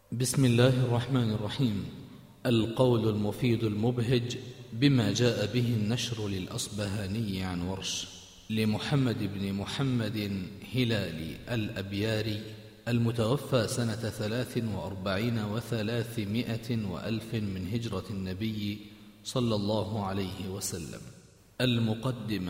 بسم الله الرحمن الرحيم. القول المفيد المبهج بما جاء به النشر للأصبهاني عن ورش لمحمد بن محمد هلالي الأبياري المتوفى سنة 43 و300 وألف من هجرة النبي صلى الله عليه وسلم. المقدمة.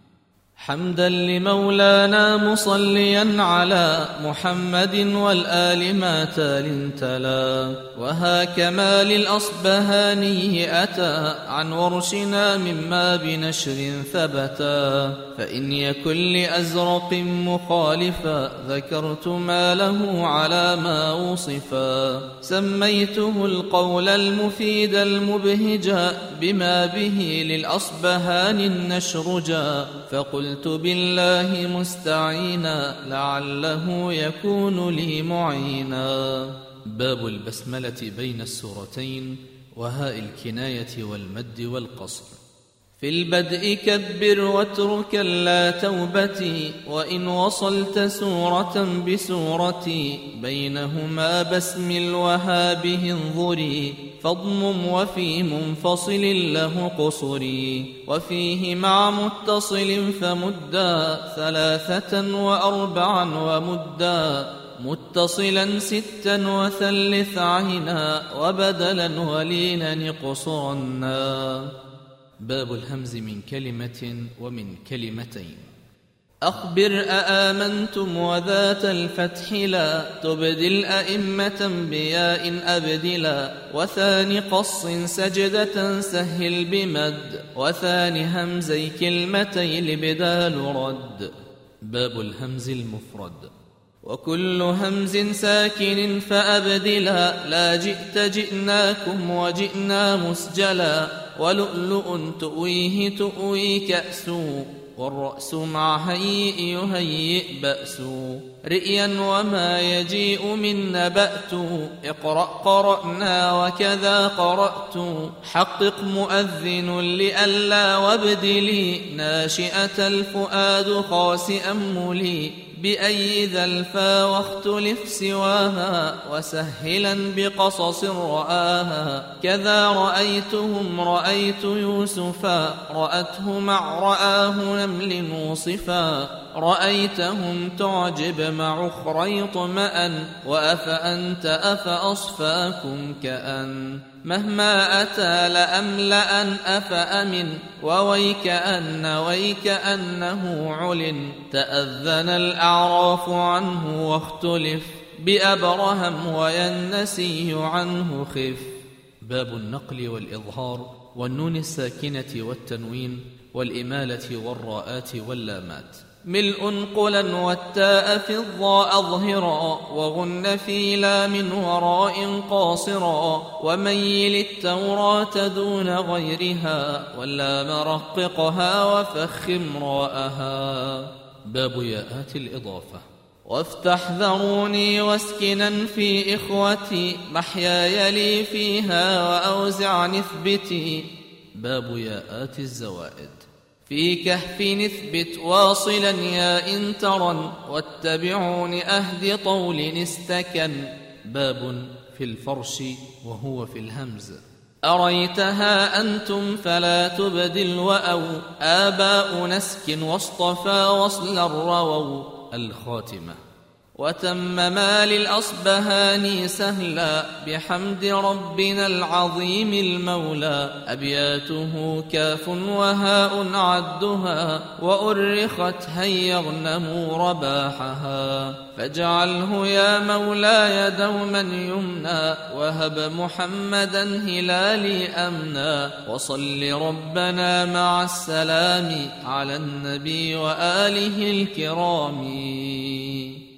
حمدا لمولانا مصليا على محمد والآل ما تال تلا. وها كما للأصبهاني أتى عن ورشنا مما بنشر ثبتا. فإن يكن لأزرق مخالفا ذكرت ما له على ما وصفا. سميته القول المفيد المبهجا بما به للأصبهاني النشر جاء. فقلت بالله مستعينا لعله يكون لي معينا. باب البسملة بين السورتين وهاء الكناية والمد والقصر. في البدء كبر واترك لا توبتي. وإن وصلت سورة بسورتي بينهما بسمل وها به انظري. فاضمم وفي منفصل له قصري. وفيه مع متصل فمدا 3 و4 ومدا. متصلا 6 وثلث عينا. وبدلا ولينا قصرنا. باب الهمز من كلمة ومن كلمتين. أخبر أآمنتم وذات الفتح لا. تبدل أئمة بياء أبدلا. وثاني قص سجدة سهل بمد. وثاني همزي كلمتين بدال رد. باب الهمز المفرد. وكل همز ساكن فأبدلا. لا جئت جئناكم وجئنا مسجلا. ولؤلؤ تؤويه تؤوي كأس. والرأس مع هيئ يهيئ بأس. رئيا وما يجيء من نبأت. اقرأ قرأنا وكذا قرأت. حقق مؤذن لئلا وابدلي. ناشئة الفؤاد خاسئا ملي. بأي ذا الفا واختلف سواها. وسهلا بقصص رآها. كذا رأيتهم رأيت يوسفا. رأته مع رآه نمل وصفا. رأيتهم تعجب مع أخرى اطمأن. وأفأنت أفأصفاكم كأن. مهما أتى لأملأن أفأمن. ويكأنه علن. تأذن الأعراف عنه واختلف. بأبرهم وينسي عنه خف. باب النقل والإظهار والنون الساكنة والتنوين والإمالة والراءات واللامات. ملء قلا والتاء في الضاء أظهرا. وغن في لام وراء قاصرا. وميل التوراة دون غيرها. واللام رققها وفخم راءها. باب ياءات الإضافة. وافتح ذروني واسكنا في إخوتي. محياي لي فيها وأوزع نثبتي. باب ياءات الزوائد. في كهف نثبت واصلا يا إن ترا. واتبعون أهد طول استكن. باب في الفرش وهو في الهمز. أريتها أنتم فلا تبدل وأو. آباء نسك واصطفى وصلا رووا. الخاتمة. وتم ما للأصبهاني سهلا. بحمد ربنا العظيم المولى. أبياته كاف وهاء عدها. وأرخت هيا اغنموا رباحها. فاجعله يا مولاي دوما يمنى. وهب محمدا هلالي أمنا. وصل ربنا مع السلام على النبي وآله الكرام.